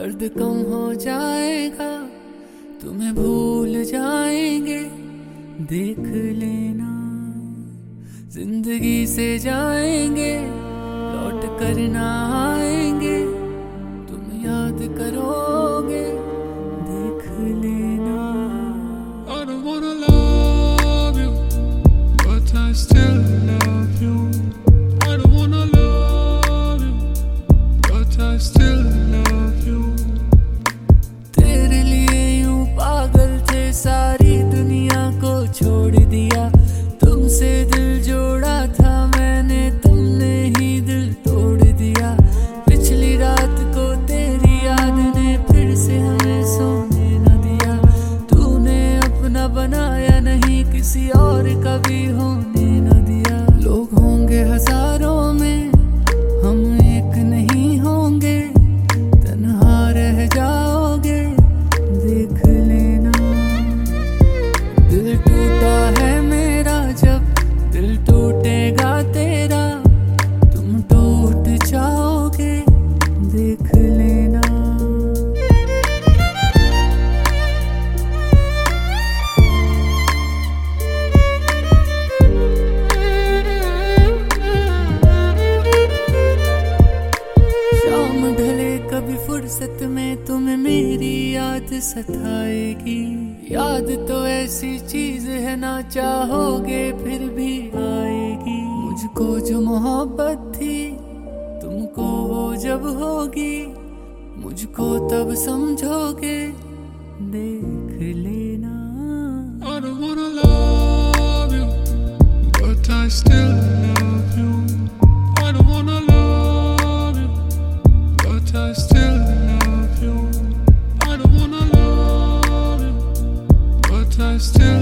दर्द कम हो जाएगा, तुम्हें भूल जाएंगे। देख लेना जिंदगी से जाएंगे, लौट कर ना आएंगे। तुम याद करोगे, देख लेना। I don't wanna love you, but I still love you. I don't wanna love you, but I still love you. तेरे लिए यूं पागल थे, सारी दुनिया को छोड़ दिया। तुमसे दिल जोड़ा था मैंने, तुमने ही दिल तोड़ दिया। पिछली रात को तेरी याद ने फिर से हमें सोने न दिया। तूने अपना बनाया नहीं, किसी और का भी होने न दिया। लोग होंगे हजारों में, हम एक नहीं होंगे। तन्हा रह जाओगे, देख लेना। दिल टूटा है मेरा, जब दिल टूटेगा तेरा। तुम टूट जाओगे, देख लेना। शाम ढले कभी फुर्सत में तुम्हें मेरी याद सताएगी। याद तो ऐसी चीज है, ना चाहोगे फिर भी आएगी। मुझको जो मोहब्बत थी, तुमको वो जब होगी। मुझको तब समझोगे, देख लेना। I don't wanna love you, but I still love you. I don't wanna love you, but I still love you. I don't wanna love you, but I still